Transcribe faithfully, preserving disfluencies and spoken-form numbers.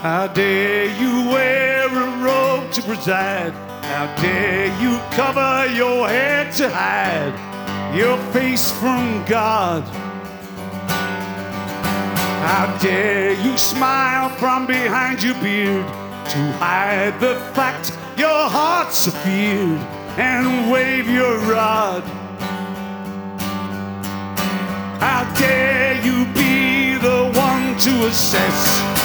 How dare you wear a robe to preside? How dare you cover your head to hide your face from God? How dare you smile from behind your beard to hide the fact your heart's afeared and wave your rod? How dare you be the one to assess